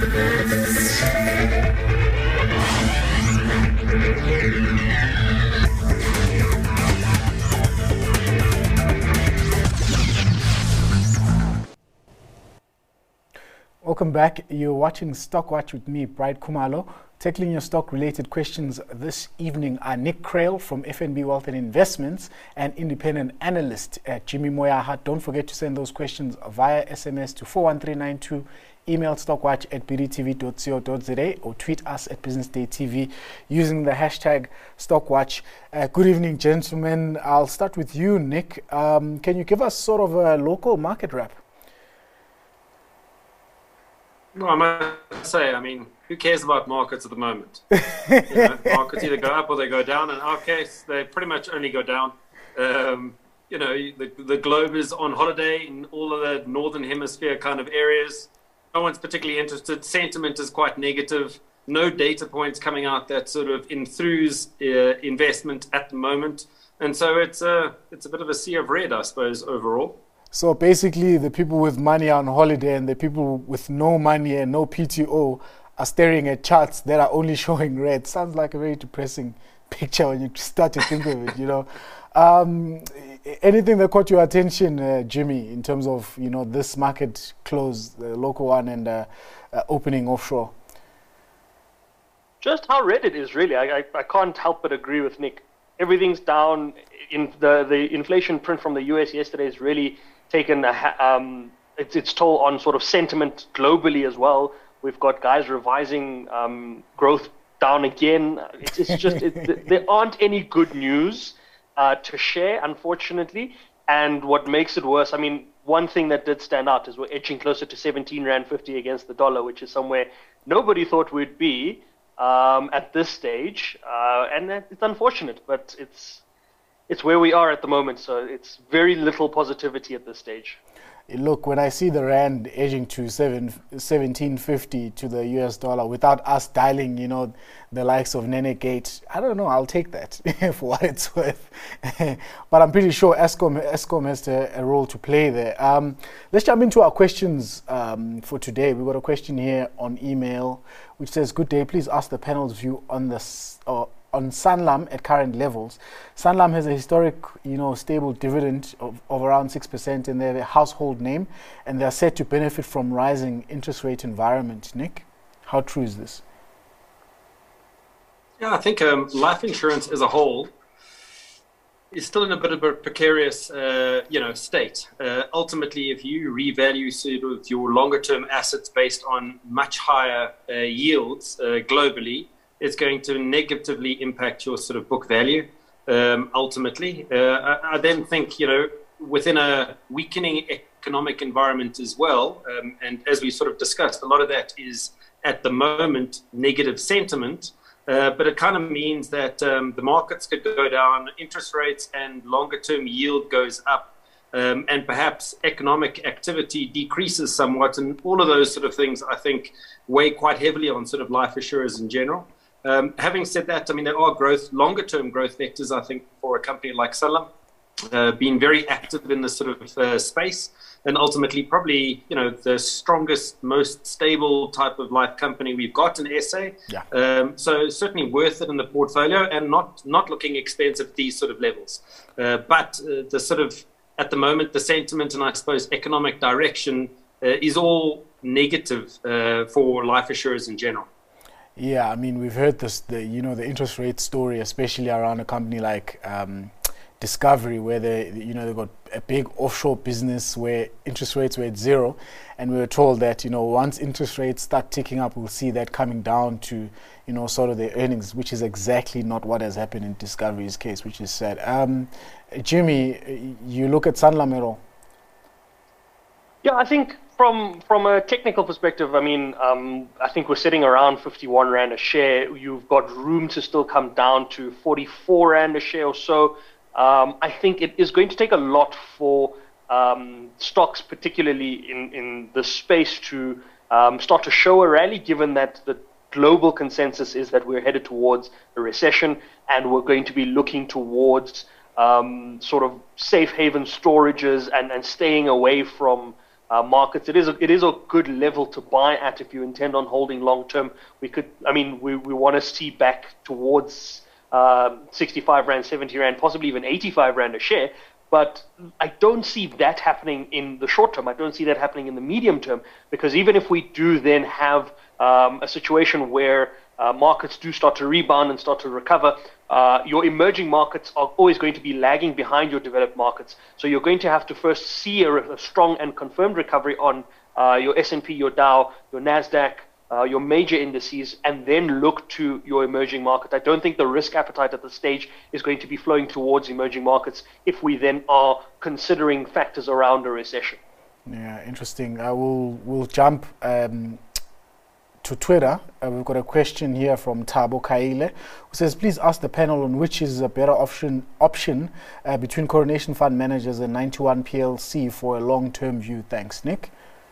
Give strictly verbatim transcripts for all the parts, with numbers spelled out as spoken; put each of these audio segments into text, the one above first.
Welcome back. You're watching Stock Watch with me, Bright Khumalo. Tackling your stock-related questions this evening are Nick Krail from F N B Wealth and Investments and independent analyst at Jimmy Moyaha. Don't forget to send those questions via S M S to four one three nine two, email stockwatch at b d t v dot co dot z a or tweet us at Business Day T V using the hashtag StockWatch. Uh, good evening, gentlemen. I'll start with you, Nick. Um, can you give us sort of a local market wrap? Well, I must say, I mean, who cares about markets at the moment? You know, markets either go up or they go down. In our case, they pretty much only go down. Um, you know, the, the globe is on holiday in all of the northern hemisphere kind of areas. No one's particularly interested. Sentiment is quite negative. No data points coming out that sort of enthuse uh, investment at the moment. And so it's a, it's a bit of a sea of red, I suppose, overall. So basically, the people with money are on holiday and the people with no money and no P T O are staring at charts that are only showing red. Sounds like a very depressing picture when you start to think of it, you know. Um, anything that caught your attention, uh, Jimmy, in terms of, you know, this market close, the local one, and uh, uh, opening offshore? Just how red it is, really. I, I, I can't help but agree with Nick. Everything's down. In the, the inflation print from the U S yesterday is really taken a, um, its, its toll on sort of sentiment globally as well. We've got guys revising um, growth down again. It's, it's just it, there aren't any good news uh, to share, unfortunately. And what makes it worse, I mean, one thing that did stand out is we're edging closer to seventeen rand fifty against the dollar, which is somewhere nobody thought we'd be um, at this stage. Uh, and it's unfortunate, but it's It's where we are at the moment, so it's very little positivity at this stage. Look, when I see the rand edging to seventeen fifty to the U S dollar without us dialing, you know, the likes of Nene Gate, I don't know, I'll take that for what it's worth. But I'm pretty sure Eskom, Eskom has a, a role to play there. Um, let's jump into our questions um, for today. We've got a question here on email which says, good day, please ask the panel's view on this, uh, on Sanlam at current levels. Sanlam has a historic, you know, stable dividend of, of around six percent, and they're a household name, and they're set to benefit from rising interest rate environment. Nick, how true is this? Yeah, I think um, life insurance as a whole is still in a bit of a precarious, uh, you know, state. Uh, ultimately, if you revalue sort of your longer-term assets based on much higher uh, yields uh, globally, it's going to negatively impact your sort of book value, um, ultimately. Uh, I, I then think, you know, within a weakening economic environment as well, um, and as we sort of discussed, a lot of that is at the moment negative sentiment, uh, but it kind of means that um, the markets could go down, interest rates and longer-term yield goes up, um, and perhaps economic activity decreases somewhat, and all of those sort of things, I think, weigh quite heavily on sort of life insurers in general. Um, having said that, I mean, there are growth, longer-term growth vectors, I think, for a company like Sanlam, uh, being very active in this sort of uh, space, and ultimately probably, you know, the strongest, most stable type of life company we've got in S A. Yeah. Um, so certainly worth it in the portfolio and not, not looking expensive at these sort of levels. Uh, but uh, the sort of, at the moment, the sentiment and I suppose economic direction uh, is all negative uh, for life insurers in general. Yeah, I mean, we've heard this, the you know, the interest rate story, especially around a company like um, Discovery, where they, you know, they've got a big offshore business where interest rates were at zero, and we were told that, you know, once interest rates start ticking up, we'll see that coming down to, you know, sort of their earnings, which is exactly not what has happened in Discovery's case, which is sad. Um, Jimmy, you look at Sanlam at all? Yeah, I think from from a technical perspective, I mean, um, I think we're sitting around fifty-one rand a share. You've got room to still come down to forty-four rand a share or so. Um, I think it is going to take a lot for um, stocks, particularly in, in the space, to um, start to show a rally, given that the global consensus is that we're headed towards a recession and we're going to be looking towards um, sort of safe haven storages and, and staying away from uh, markets. It is a, it is a good level to buy at if you intend on holding long term. We could, I mean, we, we want to see back towards um, sixty-five rand, seventy rand, possibly even eighty-five rand a share. But I don't see that happening in the short term. I don't see that happening in the medium term, because even if we do then have um, a situation where uh, markets do start to rebound and start to recover, uh, your emerging markets are always going to be lagging behind your developed markets. So you're going to have to first see a, a strong and confirmed recovery on uh, your S and P, your Dow, your NASDAQ, Uh, your major indices, and then look to your emerging market. I don't think the risk appetite at this stage is going to be flowing towards emerging markets if we then are considering factors around a recession. Yeah, interesting. I will will jump um, to Twitter. Uh, we've got a question here from Thabo Kaile, who says, please ask the panel on which is a better option option uh, between Coronation Fund Managers and ninety-one P L C for a long-term view. Thanks, Nick.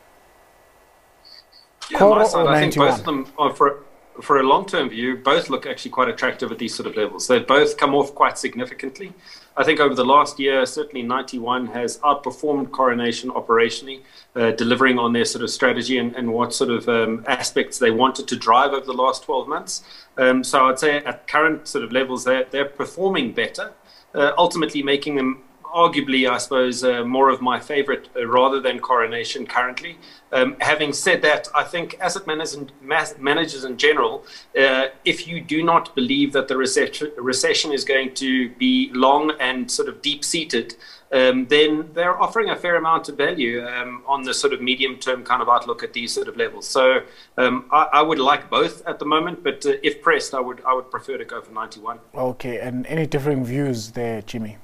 Yeah, on my side, I think both of them are for for a long-term view. Both look actually quite attractive at these sort of levels. They've both come off quite significantly. I think over the last year, certainly ninety-one has outperformed Coronation operationally, uh, delivering on their sort of strategy and, and what sort of um, aspects they wanted to drive over the last twelve months. Um, so I'd say at current sort of levels, they're, they're performing better, uh, ultimately making them arguably, I suppose, uh, more of my favorite uh, rather than Coronation currently. Um, having said that, I think asset managers, mass managers in general, uh, if you do not believe that the recession, recession is going to be long and sort of deep-seated, um, then they're offering a fair amount of value um, on the sort of medium-term kind of outlook at these sort of levels. So um, I, I would like both at the moment, but uh, if pressed, I would I would prefer to go for ninety-one. Okay, and any differing views there, Jimmy?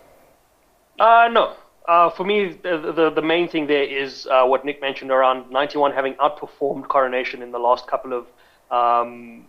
Uh, no. Uh, for me, the, the the main thing there is uh, what Nick mentioned around ninety-one having outperformed Coronation in the last couple of um,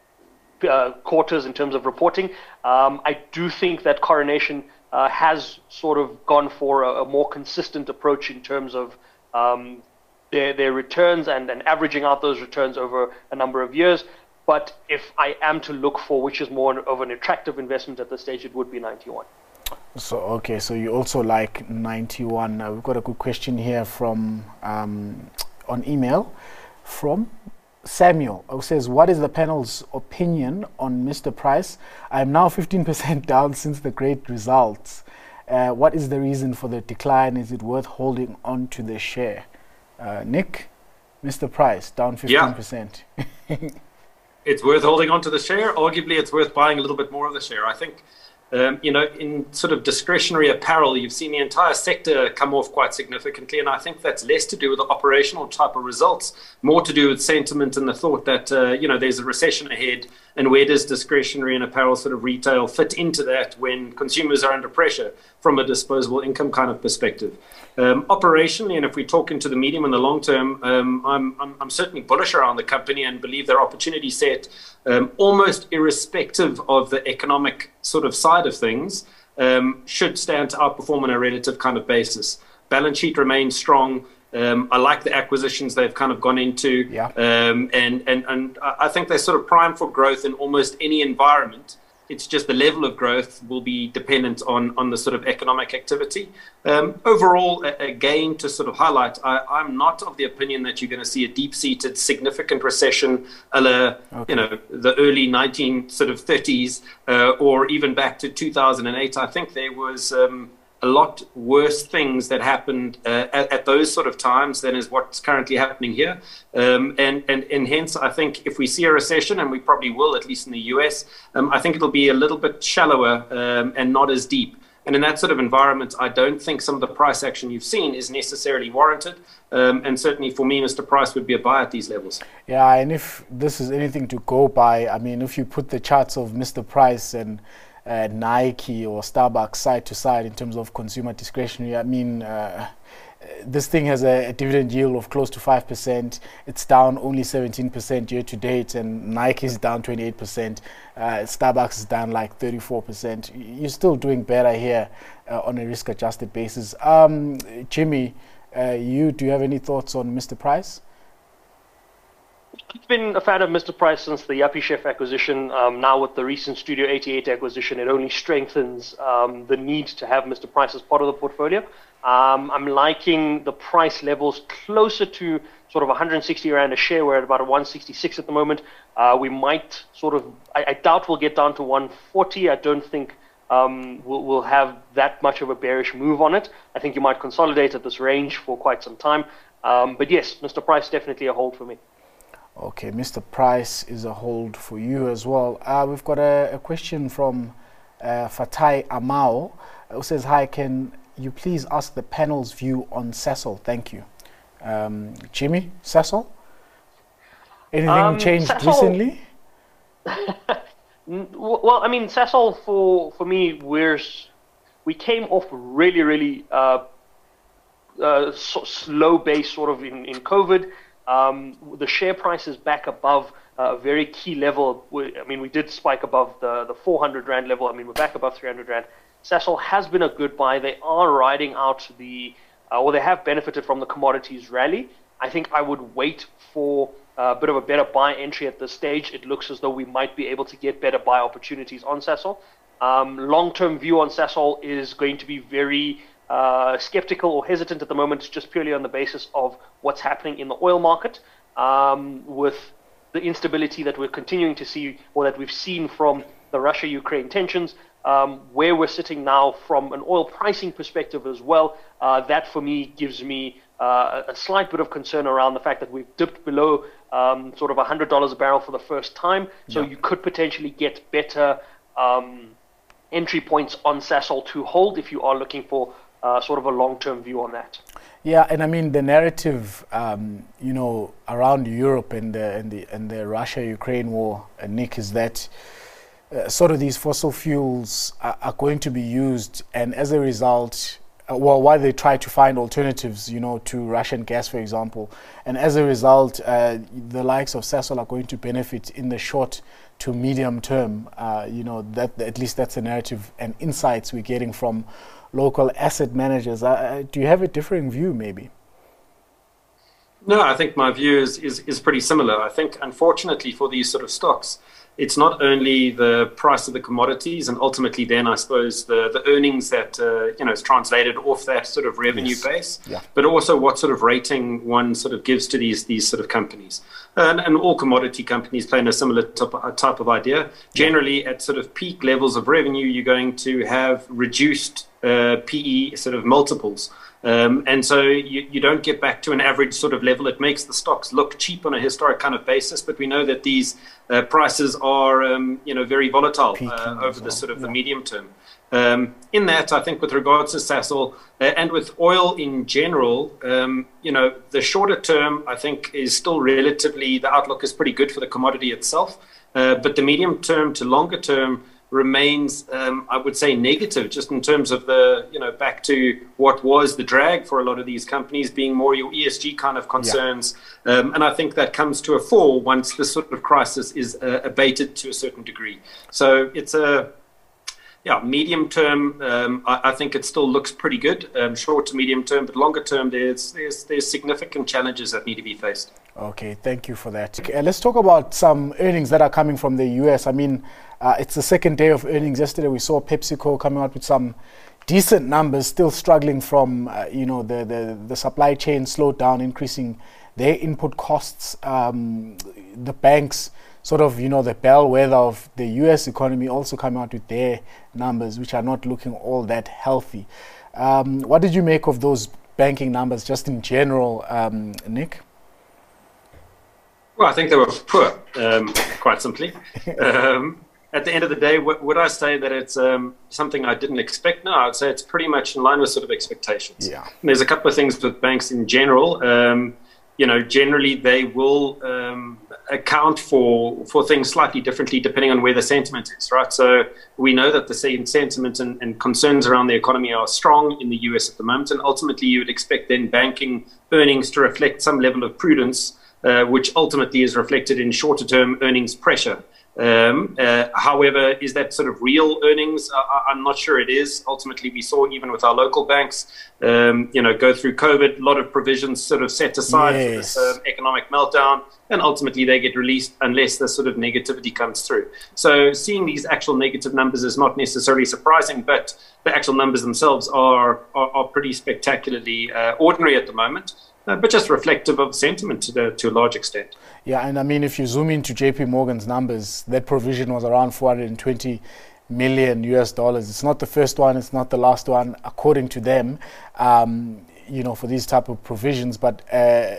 uh, quarters in terms of reporting. Um, I do think that Coronation uh, has sort of gone for a, a more consistent approach in terms of um, their their returns and, and averaging out those returns over a number of years. But if I am to look for which is more of an attractive investment at this stage, it would be ninety-one. So, okay, so you also like ninety-one. Uh, we've got a good question here from um, on email from Samuel, who says, what is the panel's opinion on Mister Price? I am now fifteen percent down since the great results. Uh, what is the reason for the decline? Is it worth holding on to the share? Uh, Nick, Mister Price, down fifteen percent. Yeah. It's worth holding on to the share. Arguably, it's worth buying a little bit more of the share. I think Um, you know, in sort of discretionary apparel, you've seen the entire sector come off quite significantly, and I think that's less to do with the operational type of results, more to do with sentiment and the thought that, uh, you know, there's a recession ahead, and where does discretionary and apparel sort of retail fit into that when consumers are under pressure from a disposable income kind of perspective. Um, operationally, and if we talk into the medium and the long term, um, I'm, I'm, I'm certainly bullish around the company and believe their opportunity set, um, almost irrespective of the economic sort of side of things, um, should stand to outperform on a relative kind of basis. Balance sheet remains strong. Um, I like the acquisitions they've kind of gone into, yeah. um, and, and, and I think they're sort of primed for growth in almost any environment. It's just the level of growth will be dependent on, on the sort of economic activity. Um, overall, again, to sort of highlight, I, I'm not of the opinion that you're going to see a deep-seated, significant recession, a la, okay. you know, the early nineteen sort of thirties, uh, or even back to two thousand eight. I think there was um, a lot worse things that happened uh, at, at those sort of times than is what's currently happening here. Um, and, and, and hence, I think if we see a recession, and we probably will, at least in the U S, um, I think it'll be a little bit shallower um, and not as deep. And in that sort of environment, I don't think some of the price action you've seen is necessarily warranted. Um, and certainly for me, Mister Price would be a buy at these levels. Yeah, and if this is anything to go by, I mean, if you put the charts of Mister Price and Uh, Nike or Starbucks side to side in terms of consumer discretionary, I mean, uh, this thing has a, a dividend yield of close to five percent. It's down only seventeen percent year to date, and Nike is down twenty-eight percent. Uh, Starbucks is down like thirty-four percent. You're still doing better here uh, on a risk-adjusted basis. Um, Jimmy, uh, you do you have any thoughts on Mister Price? I've been a fan of Mister Price since the Yuppiechef acquisition. Um, now with the recent Studio eighty-eight acquisition, it only strengthens um, the need to have Mister Price as part of the portfolio. Um, I'm liking the price levels closer to sort of one hundred sixty rand a share. We're at about a one sixty-six at the moment. Uh, we might sort of, I, I doubt we'll get down to one forty. I don't think um, we'll, we'll have that much of a bearish move on it. I think you might consolidate at this range for quite some time. Um, but yes, Mister Price definitely a hold for me. Okay, Mister Price is a hold for you as well. Uh, we've got a, a question from uh, Fatai Amao, who says, hi, can you please ask the panel's view on Sasol? Thank you. Um, Jimmy, Sasol? Anything um, changed Sasol, recently? Well, I mean, Sasol, for, for me, we're, we came off really, really uh, uh, so slow base sort of in, in COVID. Um, the share price is back above uh, a very key level. We, I mean, we did spike above the, the four hundred rand level. I mean, we're back above three hundred rand. Sasol has been a good buy. They are riding out the, uh, or they have benefited from the commodities rally. I think I would wait for a bit of a better buy entry at this stage. It looks as though we might be able to get better buy opportunities on Sasol. Um, long-term view on Sasol is going to be very Uh, skeptical or hesitant at the moment, just purely on the basis of what's happening in the oil market, um, with the instability that we're continuing to see, or that we've seen from the Russia-Ukraine tensions, um, where we're sitting now from an oil pricing perspective as well. Uh, that for me gives me uh, a slight bit of concern around the fact that we've dipped below um, sort of one hundred dollars a barrel for the first time. So yeah. You could potentially get better um, entry points on Sasol to hold if you are looking for Uh, sort of a long-term view on that. Yeah, and I mean the narrative, um, you know, around Europe and the and the and the Russia-Ukraine war, uh, Nick, is that uh, sort of these fossil fuels are, are going to be used, and as a result, uh, well, while they try to find alternatives, you know, to Russian gas, for example, and as a result, uh, the likes of Sasol are going to benefit in the short to medium term. Uh, you know, that at least that's the narrative and insights we're getting from local asset managers. Uh, do you have a differing view, maybe? No, I think my view is, is, is pretty similar. I think, unfortunately, for these sort of stocks, it's not only the price of the commodities and ultimately then, I suppose, the, the earnings that, uh, you know, is translated off that sort of revenue yes. base, yeah. but also what sort of rating one sort of gives to these, these sort of companies. And, and all commodity companies play in a similar type, type of idea. Generally, at sort of peak levels of revenue, you're going to have reduced uh, P E sort of multiples. Um, and so you, you don't get back to an average sort of level. It makes the stocks look cheap on a historic kind of basis, but we know that these uh, prices are, um, you know, very volatile uh, over the sort of yeah. the medium term. Um, in that, I think with regards to Sasol uh, and with oil in general, um, you know, the shorter term, I think, is still relatively, the outlook is pretty good for the commodity itself. Uh, but the medium term to longer term remains, um, I would say, negative, just in terms of the, you know, back to what was the drag for a lot of these companies being more your E S G kind of concerns. Yeah. Um, and I think that comes to a fall once this sort of crisis is uh, abated to a certain degree. So it's a, yeah, medium term, um, I, I think it still looks pretty good. Um, short to medium term, but longer term, there's, there's, there's significant challenges that need to be faced. Okay, thank you for that. Okay, let's talk about some earnings that are coming from the U S. I mean, uh, it's the second day of earnings. Yesterday we saw PepsiCo coming out with some decent numbers, still struggling from, uh, you know, the, the, the supply chain slowed down, increasing their input costs. Um, the banks, sort of, you know, the bellwether of the U S economy, also coming out with their numbers, which are not looking all that healthy. Um, what did you make of those banking numbers just in general, um, Nick? Well, I think they were poor, um, quite simply. Um, at the end of the day, w- would I say that it's um, something I didn't expect? No, I would say it's pretty much in line with sort of expectations. Yeah. And there's a couple of things with banks in general. Um, you know, generally they will um, account for for things slightly differently depending on where the sentiment is, right? So we know that the same sentiment and, and concerns around the economy are strong in the U S at the moment, and ultimately you would expect then banking earnings to reflect some level of prudence, Uh, which ultimately is reflected in shorter-term earnings pressure. Um, uh, however, is that sort of real earnings? Uh, I'm not sure it is. Ultimately, we saw even with our local banks, um, you know, go through COVID, a lot of provisions sort of set aside yes. for this uh, economic meltdown, and ultimately they get released unless the sort of negativity comes through. So seeing these actual negative numbers is not necessarily surprising, but the actual numbers themselves are are, are pretty spectacularly uh, ordinary at the moment. Uh, but just reflective of sentiment to, the, to a large extent. Yeah, and I mean, if you zoom into J P Morgan's numbers, that provision was around four hundred twenty million U S dollars. It's not the first one, it's not the last one, according to them, um, you know, for these type of provisions. But uh,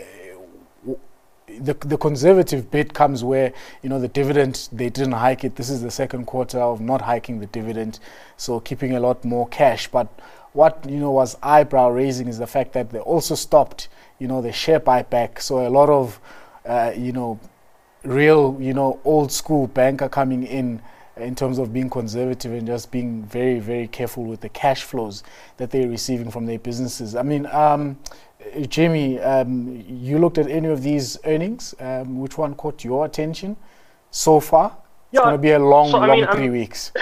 the the conservative bit comes where, you know, the dividend, they didn't hike it. This is the second quarter of not hiking the dividend, so keeping a lot more cash. But what, you know, was eyebrow raising is the fact that they also stopped, you know, the share buyback. So a lot of, uh, you know, real, you know, old school banker coming in in terms of being conservative and just being very, very careful with the cash flows that they're receiving from their businesses. I mean, um, Jamie, um, you looked at any of these earnings? Um, which one caught your attention so far? It's yeah, going to be a long, so, long mean, three I'm, weeks.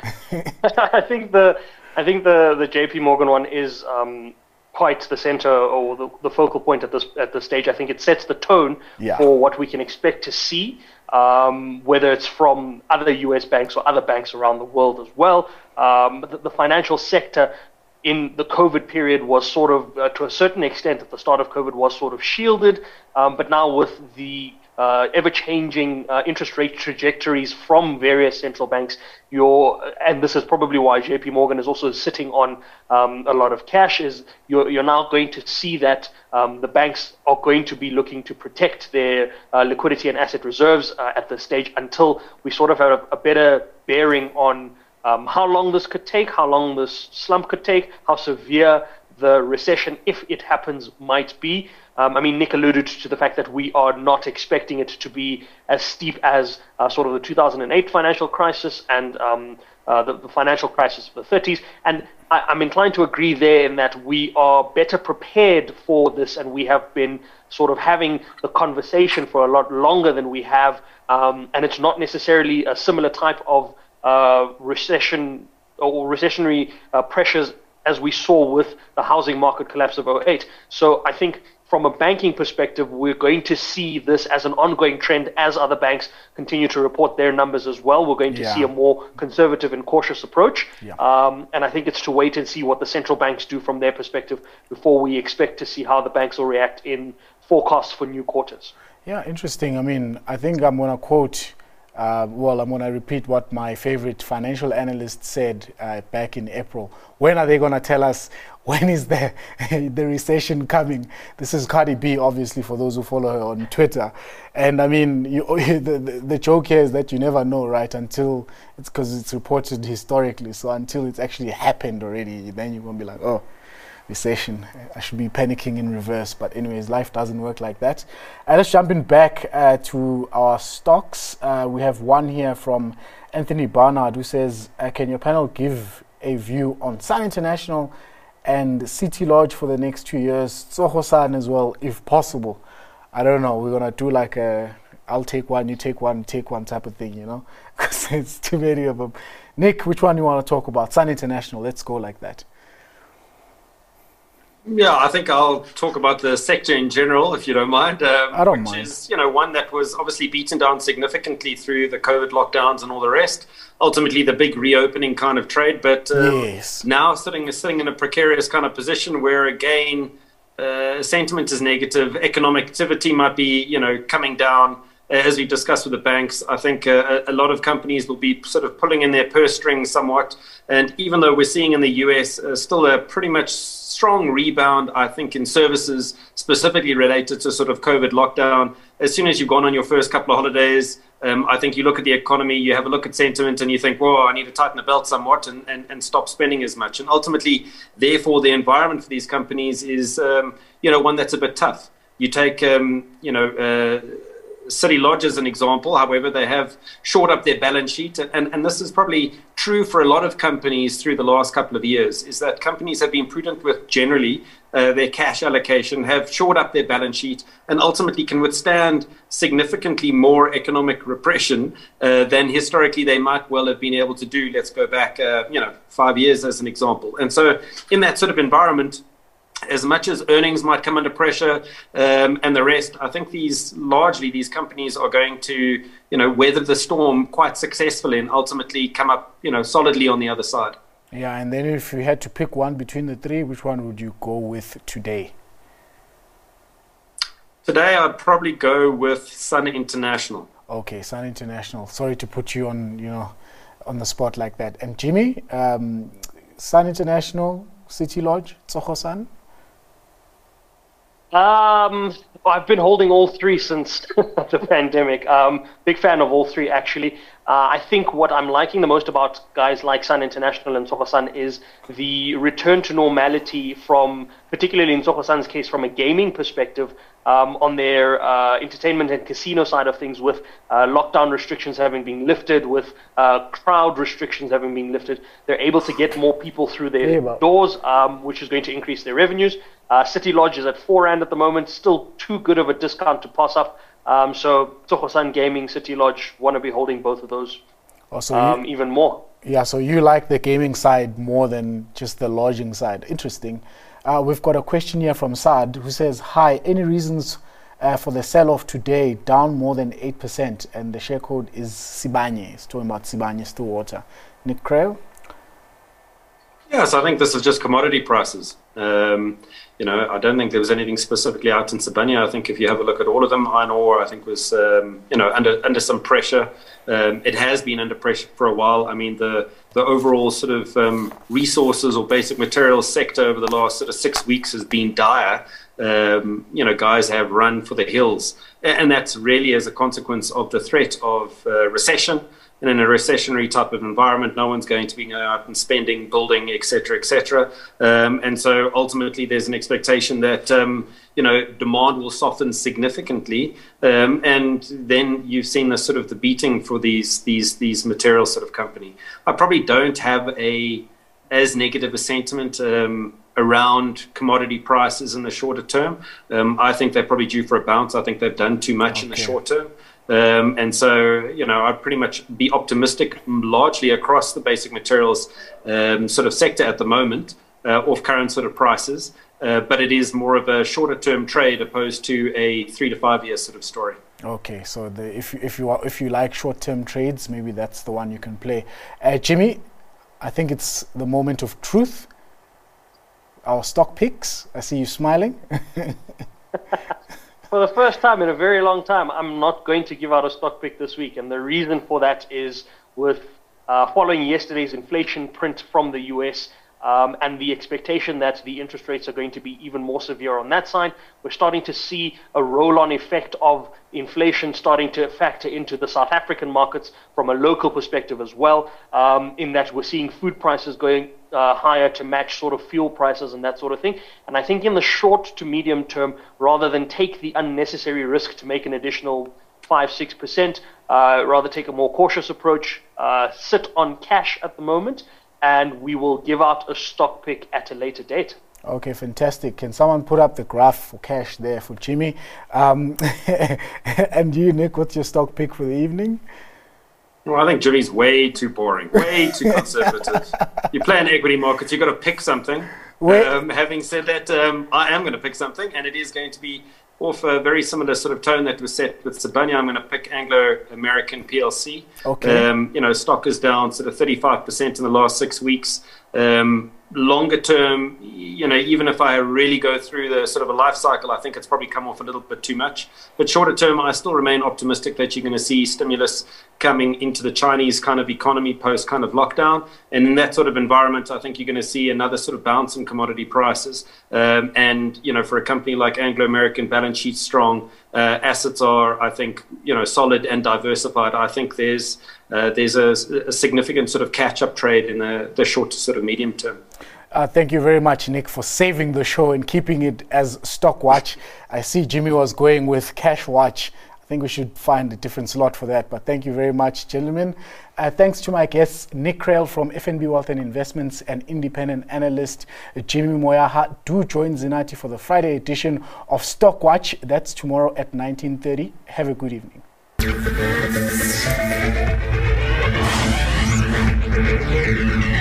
I think the I think the, the J P Morgan one is um, quite the center or the, the focal point at this at this stage. I think it sets the tone yeah. for what we can expect to see, um, whether it's from other U S banks or other banks around the world as well. Um, the, the financial sector in the COVID period was sort of, uh, to a certain extent, at the start of COVID, was sort of shielded, um, but now with the Uh, ever-changing uh, interest rate trajectories from various central banks, you're, and this is probably why J P Morgan is also sitting on um, a lot of cash, is you're, you're now going to see that um, the banks are going to be looking to protect their uh, liquidity and asset reserves uh, at this stage until we sort of have a, a better bearing on um, how long this could take, how long this slump could take, how severe the recession, if it happens, might be. Um, I mean, Nick alluded to the fact that we are not expecting it to be as steep as uh, sort of the two thousand eight financial crisis and um, uh, the, the financial crisis of the thirties. And I, I'm inclined to agree there in that we are better prepared for this, and we have been sort of having the conversation for a lot longer than we have. Um, and it's not necessarily a similar type of uh, recession or recessionary uh, pressures as we saw with the housing market collapse of oh eight. So I think from a banking perspective, we're going to see this as an ongoing trend as other banks continue to report their numbers as well. We're going to yeah. see a more conservative and cautious approach. Yeah. Um, and I think it's to wait and see what the central banks do from their perspective before we expect to see how the banks will react in forecasts for new quarters. Yeah, interesting. I mean, I think I'm going to quote Uh, well, I'm going to repeat what my favorite financial analyst said uh, back in April. When are they going to tell us when is the the recession coming? This is Cardi B, obviously, for those who follow her on Twitter. And I mean, you, the, the the joke here is that you never know, right? Until it's because it's reported historically. So until it's actually happened already, then you're going to be like, oh, recession. I should be panicking in reverse. But anyways, life doesn't work like that. Uh, let's jump in back uh, to our stocks. Uh, we have one here from Anthony Barnard who says, uh, can your panel give a view on Sun International and City Lodge for the next two years? Tsoho-san as well, if possible. I don't know. We're going to do like a, I'll take one, you take one, take one type of thing, you know, because it's too many of them. Nick, which one you want to talk about? Sun International. Let's go like that. Yeah, I think I'll talk about the sector in general, if you don't mind. Um, I don't which mind. Is, you know, one that was obviously beaten down significantly through the COVID lockdowns and all the rest. Ultimately, the big reopening kind of trade, but um, yes. now sitting sitting in a precarious kind of position where again uh, sentiment is negative, economic activity might be, you know, coming down. Uh, as we discussed with the banks, I think uh, a lot of companies will be sort of pulling in their purse strings somewhat. And even though we're seeing in the U S uh, still a pretty much strong rebound, I think, in services specifically related to sort of COVID lockdown, as soon as you've gone on your first couple of holidays, um, I think you look at the economy, you have a look at sentiment, and you think, whoa, I need to tighten the belt somewhat and, and, and stop spending as much. And ultimately, therefore, the environment for these companies is, um, you know, one that's a bit tough. You take, um, you know, uh, City Lodge as an example. However, they have shored up their balance sheet. And, and, and this is probably true for a lot of companies through the last couple of years, is that companies have been prudent with generally uh, their cash allocation, have shored up their balance sheet, and ultimately can withstand significantly more economic repression uh, than historically they might well have been able to do. Let's go back, uh, you know, five years as an example. And so in that sort of environment, as much as earnings might come under pressure um, and the rest, I think these largely these companies are going to, you know, weather the storm quite successfully and ultimately come up, you know, solidly on the other side. Yeah, and then if you had to pick one between the three, which one would you go with today? Today, I'd probably go with Sun International. Okay, Sun International. Sorry to put you on, you know, on the spot like that. And Jimmy, um, Sun International, City Lodge, Tsogo-san? Um, I've been holding all three since the pandemic. Um, big fan of all three, actually. Uh, I think what I'm liking the most about guys like Sun International and Tsogo-san is the return to normality from, particularly in Tsogo-san's case, from a gaming perspective, um, on their uh, entertainment and casino side of things, with uh, lockdown restrictions having been lifted, with uh, crowd restrictions having been lifted. They're able to get more people through their yeah, doors, um, which is going to increase their revenues. Uh, City Lodge is at four rand at the moment, still too good of a discount to pass up. Um, so Tsogo-san Gaming, City Lodge, want to be holding both of those also, um, you, even more. Yeah, so you like the gaming side more than just the lodging side. Interesting. Uh, we've got a question here from Saad who says, hi, any reasons uh, for the sell-off today down more than eight percent? And the share code is Sibanye. It's talking about Sibanye Stillwater. Nick Krail? Yes, I think this is just commodity prices. Um, you know, I don't think there was anything specifically out in Sibanye. I think if you have a look at all of them, iron ore, I think was, um, you know, under under some pressure. Um, it has been under pressure for a while. I mean, the the overall sort of um, resources or basic materials sector over the last sort of six weeks has been dire. Um, you know, guys have run for the hills. And that's really as a consequence of the threat of uh, recession. And in a recessionary type of environment, no one's going to be going out and spending, building, et cetera, et cetera. Um, and so ultimately there's an expectation that, um, you know, demand will soften significantly. Um, and then you've seen the sort of the beating for these, these, these material sort of company. I probably don't have a as negative a sentiment um, around commodity prices in the shorter term. Um, I think they're probably due for a bounce. I think they've done too much okay. in the short term. Um, and so, you know, I'd pretty much be optimistic largely across the basic materials um, sort of sector at the moment, uh, off current sort of prices. Uh, but it is more of a shorter term trade opposed to a three to five year sort of story. Okay, so the, if, if, you are, if you like short term trades, maybe that's the one you can play. Uh, Jimmy, I think it's the moment of truth. Our stock picks. I see you smiling. For the first time in a very long time, I'm not going to give out a stock pick this week. And the reason for that is with uh, following yesterday's inflation print from the U S um, and the expectation that the interest rates are going to be even more severe on that side, we're starting to see a roll-on effect of inflation starting to factor into the South African markets from a local perspective as well, um, in that we're seeing food prices going uh, higher to match sort of fuel prices and that sort of thing. And I think in the short to medium term, rather than take the unnecessary risk to make an additional five, six percent, uh, rather take a more cautious approach, uh, sit on cash at the moment, and we will give out a stock pick at a later date. Okay, fantastic. Can someone put up the graph for cash there for Jimmy? Um, and you, Nick, what's your stock pick for the evening? Well, I think Jimmy's way too boring, way too conservative. You play in equity markets, you've got to pick something. Um, having said that, um, I am going to pick something, and it is going to be off a very similar sort of tone that was set with Sibanye. I'm going to pick Anglo American P L C. Okay. Um, you know, stock is down sort of thirty-five percent in the last six weeks. Um, longer term, you know, even if I really go through the sort of a life cycle, I think it's probably come off a little bit too much. But shorter term, I still remain optimistic that you're going to see stimulus coming into the Chinese kind of economy post kind of lockdown. And in that sort of environment, I think you're going to see another sort of bounce in commodity prices. Um, and, you know, for a company like Anglo American, balance sheet strong, uh, assets are, I think, you know, solid and diversified. I think there's uh, there's a, a significant sort of catch-up trade in the, the short to sort of medium term. Uh, thank you very much, Nick, for saving the show and keeping it as Stock Watch. I see Jimmy was going with Cash Watch. I think we should find a different slot for that. But thank you very much, gentlemen. Uh, thanks to my guests, Nick Krehl from F N B Wealth and Investments and independent analyst uh, Jimmy Moyaha. Do join Zinati for the Friday edition of Stock Watch. That's tomorrow at nineteen thirty. Have a good evening. Thank you.